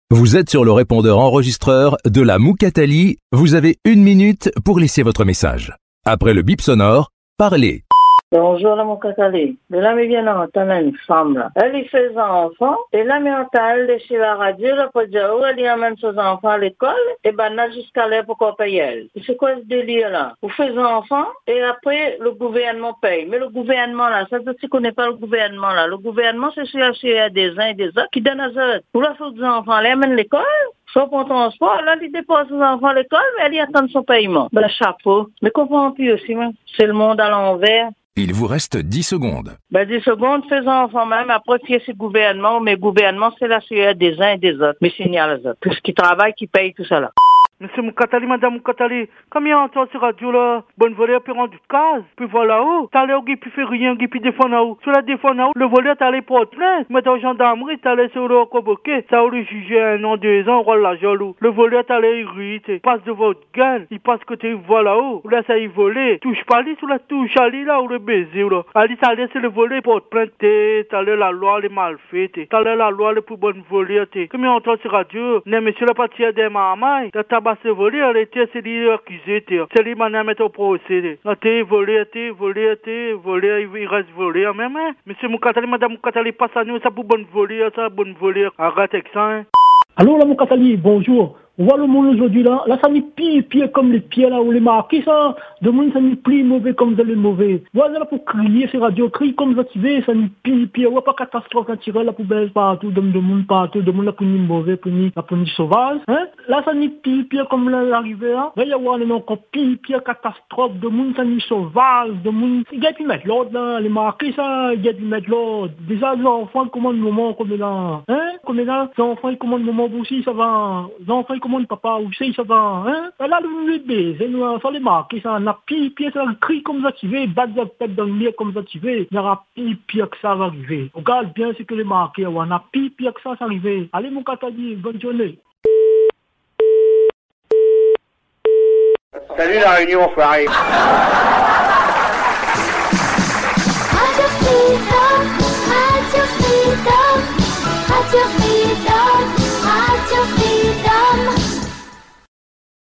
Vous êtes sur le répondeur enregistreur de la Moukatali. Vous avez 1 minute pour laisser votre message. Après le bip sonore, parlez. Bonjour, la Moukatali. De là, me vient d'entendre une femme, là. Elle y fait un enfant, et là, me entend elle de la radio, là, pour dire, oh, elle y emmène ses enfants à l'école, et ben, là, jusqu'à là, pour qu'on paye elle. Et c'est quoi ce délire-là? Vous faites un enfant, et après, le gouvernement paye. Mais le gouvernement, là, ça, tu connais pas le gouvernement, là. Le gouvernement, c'est celui des uns et des autres qui donnent à ça. Vous la faites des enfants, elle amène l'école, soit pour transport, là, il dépose ses enfants à l'école, mais elle y attend son paiement. Ben, chapeau. Mais comprends plus aussi, même. C'est le monde à l'envers. Il vous reste 10 secondes. 10 secondes, faisons enfant même, après, c'est le gouvernement, mais le gouvernement, c'est la série des uns et des autres. Mais signale les autres. Tout ce qui travaille, qui paye, tout ça là. Monsieur Moukatali, madame Moukatali, comme il y a entendu sur radio là, bonne volée, puis rendu de case, puis voilà où, t'as l'air qui puis fait rien, qui puis défendre où, sur la défendre où, le voleur t'as allé porter plainte, mais dans gendarmerie, t'as allé sur le convoqué, t'as allé juger 1 an, 2 ans, rôle la jaloux, le voleur t'as allé irriter, passe de votre gueule, il passe côté voilà où, là ça y volé, touche pas lui, sur la touche à lui là, ou le baiser là, Ali t'as allé sur le voleur, porte plainte, t'as allé la loi, les mal fait, t'as allé la loi, les plus bonnes volées, comme il y a entendu sur radio, mais monsieur le parti des mamans, t'as c'est volé, elle était, c'est lui accusé, c'est lui maintenant mettre au procès. T'es volé, il reste volé, même, hein. Monsieur Moukatali, madame Moukatali, passe à nous, ça pour bonne volée, arrête avec ça, hein. Allô, la Moukatali, bonjour. On voit le monde aujourd'hui là ça n'est pire comme les pieds là où les marqués ça, de monde ça n'est plus mauvais comme de les mauvais. Voilà là pour crier, c'est radio, crie comme ça tu veux, ça n'est pire, on voit pas catastrophe quand tirer la poubelle partout, de monde partout, de monde la punir mauvais, la punir sauvage, hein. Là ça n'est pire comme l'arrivée là. Là il y a encore pire catastrophe, de monde ça n'est sauvage, de monde, il y a plus mettre l'ordre là, les marqués ça, il y a plus mettre l'ordre. Déjà les enfants ils commandent le moment comme là, hein, comme là, les enfants ils commandent le moment aussi ça va, les enfants mon papa ou c'est ça va hein là le bébé nous ça les marquer ça n'a pire ça crie comme ça tu veux battre la tête dans le mur comme ça tu veux il y aura pire que ça va arriver regarde bien ce que les marquer on a pire que ça arriver allez mon Moukatali bonne journée. Salut la Réunion enfoiré. Radio Freedom, Radio Freedom, Radio Freedom.